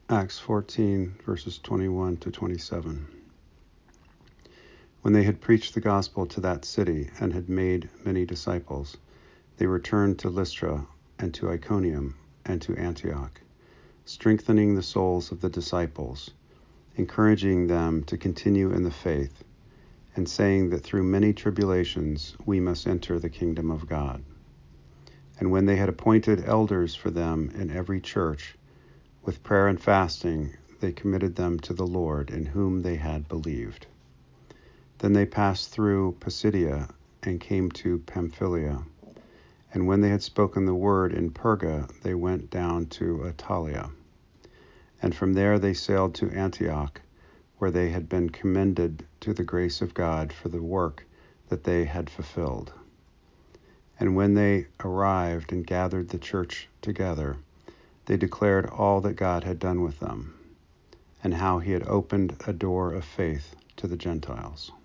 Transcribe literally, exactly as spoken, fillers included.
Acts fourteen, verses twenty-one to twenty-seven. When they had preached the gospel to that city and had made many disciples, they returned to Lystra and to Iconium and to Antioch, strengthening the souls of the disciples, encouraging them to continue in the faith, and saying that through many tribulations we must enter the kingdom of God. And when they had appointed elders for them in every church, with prayer and fasting, they committed them to the Lord, in whom they had believed. Then they passed through Pisidia and came to Pamphylia. And when they had spoken the word in Perga, they went down to Attalia. And from there they sailed to Antioch, where they had been commended to the grace of God for the work that they had fulfilled. And when they arrived and gathered the church together, they declared all that God had done with them, and how he had opened a door of faith to the Gentiles.